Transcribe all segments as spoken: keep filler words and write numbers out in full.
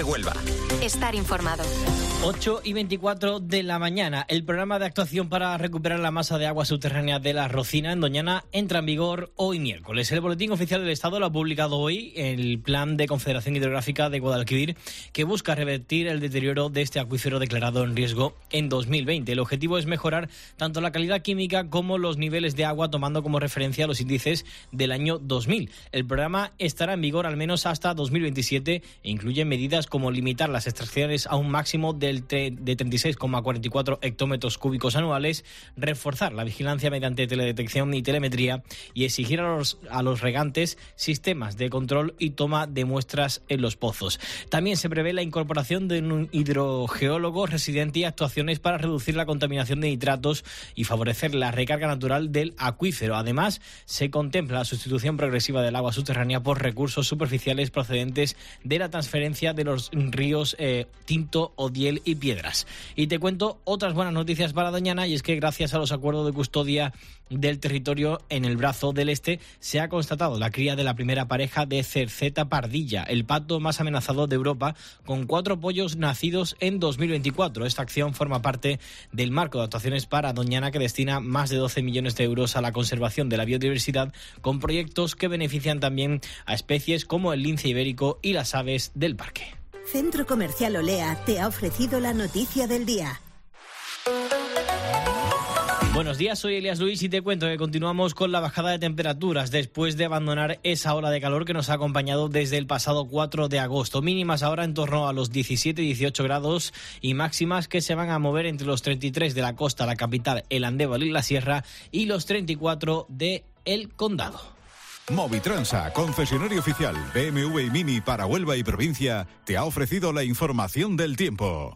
F Huelva. Estar informado. ocho y veinticuatro de la mañana. El programa de actuación para recuperar la masa de agua subterránea de la Rocina en Doñana entra en vigor hoy miércoles. El Boletín Oficial del Estado lo ha publicado hoy el Plan de Confederación Hidrográfica de Guadalquivir, que busca revertir el deterioro de este acuífero declarado en riesgo en dos mil veinte. El objetivo es mejorar tanto la calidad química como los niveles de agua, tomando como referencia los índices del año dos mil. El programa estará en vigor al menos hasta dos mil veintisiete e incluye medidas como limitar las extracciones a un máximo del de treinta y seis coma cuarenta y cuatro hectómetros cúbicos anuales, reforzar la vigilancia mediante teledetección y telemetría y exigir a los, a los regantes sistemas de control y toma de muestras en los pozos. También se prevé la incorporación de un hidrogeólogo residente y actuaciones para reducir la contaminación de nitratos y favorecer la recarga natural del acuífero. Además, se contempla la sustitución progresiva del agua subterránea por recursos superficiales procedentes de la transferencia de los ríos eh, Tinto, Odiel y Piedras. Y te cuento otras buenas noticias para Doñana, y es que gracias a los acuerdos de custodia del territorio en el brazo del este se ha constatado la cría de la primera pareja de cerceta pardilla, el pato más amenazado de Europa, con cuatro pollos nacidos en dos mil veinticuatro. Esta acción forma parte del marco de actuaciones para Doñana, que destina más de doce millones de euros a la conservación de la biodiversidad, con proyectos que benefician también a especies como el lince ibérico y las aves del parque. Centro Comercial Olea te ha ofrecido la noticia del día. Buenos días, soy Elias Luis y te cuento que continuamos con la bajada de temperaturas después de abandonar esa ola de calor que nos ha acompañado desde el pasado cuatro de agosto. Mínimas ahora en torno a los diecisiete dieciocho grados y máximas que se van a mover entre los treinta y tres de la costa, la capital, el Andévalo y la Sierra, y los treinta y cuatro de El Condado. Movitransa, concesionario oficial B M W y Mini para Huelva y provincia, te ha ofrecido la información del tiempo.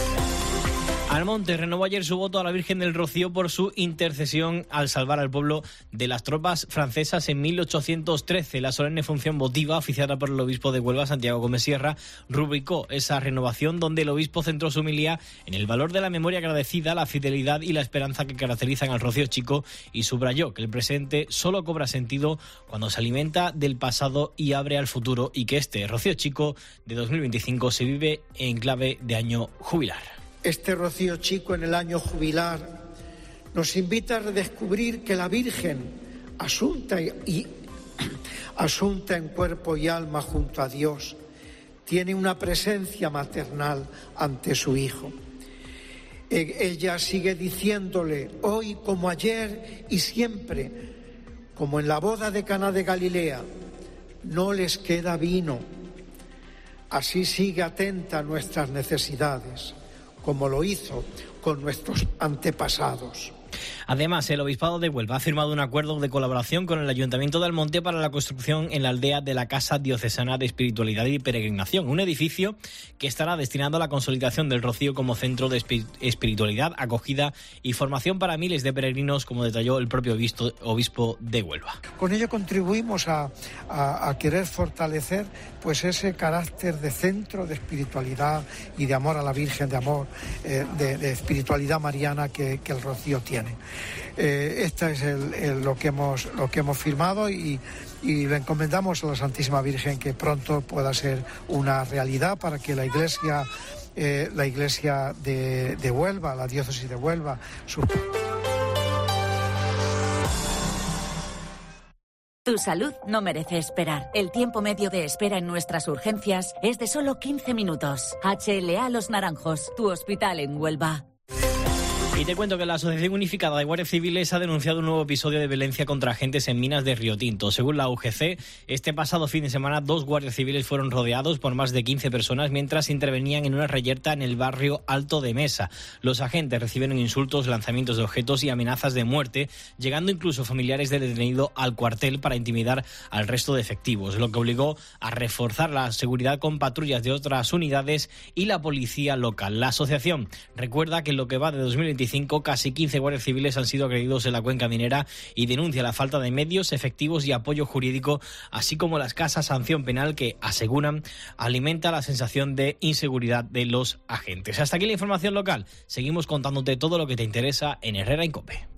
Almonte renovó ayer su voto a la Virgen del Rocío por su intercesión al salvar al pueblo de las tropas francesas en mil ochocientos trece. La solemne función votiva, oficiada por el obispo de Huelva, Santiago Gómez Sierra, rubricó esa renovación, donde el obispo centró su homilía en el valor de la memoria agradecida, la fidelidad y la esperanza que caracterizan al Rocío Chico, y subrayó que el presente solo cobra sentido cuando se alimenta del pasado y abre al futuro, y que este Rocío Chico de dos mil veinticinco se vive en clave de año jubilar. Este Rocío Chico en el año jubilar nos invita a redescubrir que la Virgen, asunta, y, asunta en cuerpo y alma junto a Dios, tiene una presencia maternal ante su Hijo. Ella sigue diciéndole, hoy como ayer y siempre, como en la boda de Caná de Galilea, no les queda vino. Así sigue atenta a nuestras necesidades, como lo hizo con nuestros antepasados. Además, el Obispado de Huelva ha firmado un acuerdo de colaboración con el Ayuntamiento de Almonte para la construcción en la aldea de la Casa Diocesana de Espiritualidad y Peregrinación, un edificio que estará destinado a la consolidación del Rocío como centro de espiritualidad, acogida y formación para miles de peregrinos, como detalló el propio obispo, obispo de Huelva. Con ello contribuimos a, a, a querer fortalecer pues ese carácter de centro de espiritualidad y de amor a la Virgen, de amor, eh, de, de espiritualidad mariana que, que el Rocío tiene. Eh, esta es el, el, lo que hemos lo que hemos firmado y, y le encomendamos a la Santísima Virgen que pronto pueda ser una realidad para que la Iglesia eh, la Iglesia de, de Huelva, la diócesis de Huelva, su... Tu salud no merece esperar. El tiempo medio de espera en nuestras urgencias es de solo quince minutos. H L A Los Naranjos, tu hospital en Huelva. Y te cuento que la Asociación Unificada de Guardias Civiles ha denunciado un nuevo episodio de violencia contra agentes en minas de Río Tinto. Según la U G C, este pasado fin de semana dos guardias civiles fueron rodeados por más de quince personas mientras intervenían en una reyerta en el barrio Alto de Mesa. Los agentes recibieron insultos, lanzamientos de objetos y amenazas de muerte, llegando incluso familiares del detenido al cuartel para intimidar al resto de efectivos, lo que obligó a reforzar la seguridad con patrullas de otras unidades y la policía local. La asociación recuerda que en lo que va de dos mil veinticinco casi quince guardias civiles han sido agredidos en la cuenca minera y denuncia la falta de medios, efectivos y apoyo jurídico, así como la escasa sanción penal que, aseguran, alimenta la sensación de inseguridad de los agentes. Hasta aquí la información local. Seguimos contándote todo lo que te interesa en Herrera en COPE.